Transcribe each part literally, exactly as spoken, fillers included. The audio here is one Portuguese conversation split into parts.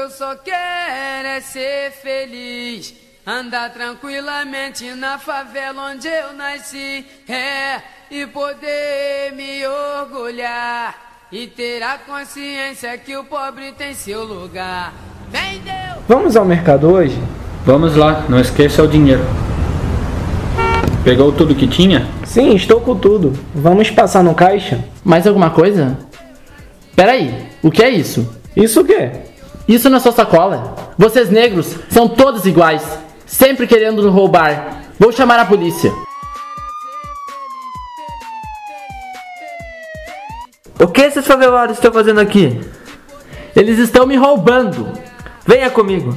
eu só quero é ser feliz, andar tranquilamente na favela onde eu nasci, é, e poder me orgulhar e ter a consciência que o pobre tem seu lugar. Vem Deus! Vamos ao mercado hoje? Vamos lá, não esqueça o dinheiro. Pegou tudo que tinha? Sim, estou com tudo. Vamos passar no caixa? Mais alguma coisa? Peraí, o que é isso? Isso o quê? Isso na sua sacola. Vocês negros são todos iguais, sempre querendo roubar. Vou chamar a polícia. O que esses favelados estão fazendo aqui? Eles estão me roubando. Venha comigo.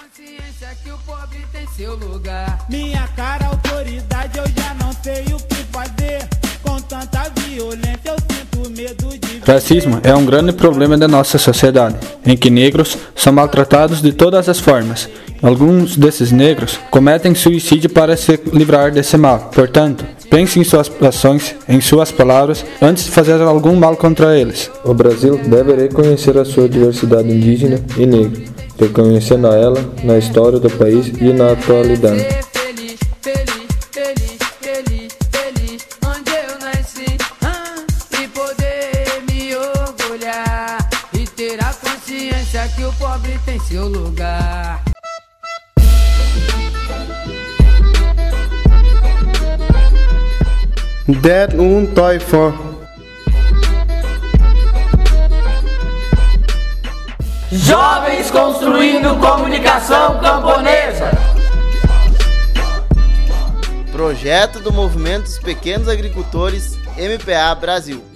Minha cara, autoridade, eu já não sei o que fazer. Com tanta violência, eu sinto medo de... Racismo é um grande problema da nossa sociedade, em que negros são maltratados de todas as formas. Alguns desses negros cometem suicídio para se livrar desse mal. Portanto, pense em suas ações, em suas palavras, antes de fazer algum mal contra eles. O Brasil deve reconhecer a sua diversidade indígena e negra, reconhecendo ela na história do país e na atualidade. Feliz, feliz, feliz, feliz, feliz, onde eu nasci, ah, e poder me orgulhar e ter a consciência que o pobre tem seu lugar. Det un toy for. Jovens construindo comunicação camponesa. Projeto do Movimento dos Pequenos Agricultores M P A Brasil.